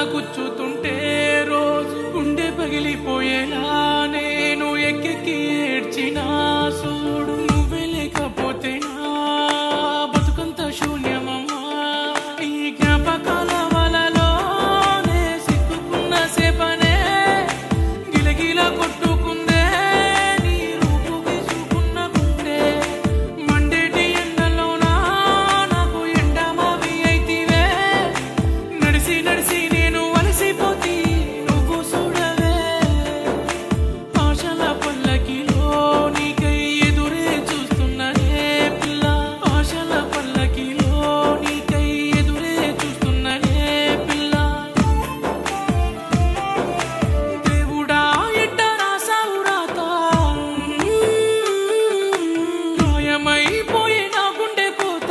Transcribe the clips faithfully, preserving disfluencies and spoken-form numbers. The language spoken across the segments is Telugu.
కూర్చుతుంటే రోజు గుండె పగిలిపోయేలా నేను ఎక్కెక్కి ఏడ్చినా చూడు నువ్వే లేకపోతే నా బతుకంత శూన్యమమ్మా ఈ జ్ఞాపకాల వలలోనే సిక్కుకున్న సేపనే గిలగిల కొట్టుకుందే నీ రూపు గీసుకున్న గుండె మండేటి ఎండలోనా నాకు ఎండమావి అయితివే నడిసి నడిసి నేను అలసిపోతి నువ్వు చూడవే ఆశల పల్లకిలో నీకై ఎదురే చూస్తున్ననే పిల్ల ఆశల పల్లకిలో నీకై ఎదురే చూస్తున్ననే పిల్ల దేవుడా ఎట్ట రాసావు రాత గాయమైపోయే నా గుండె కోత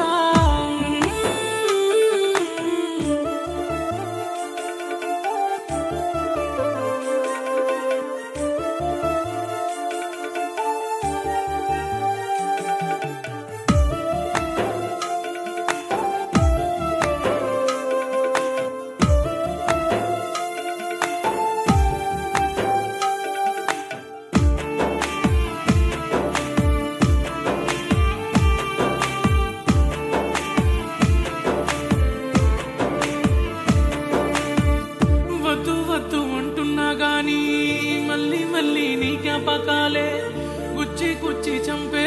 వద్దు వద్దు అంటున్నా గానీ మళ్ళీ మళ్ళీ నీ జ్ఞాపకాలే గుచ్చి గుచ్చి చంపే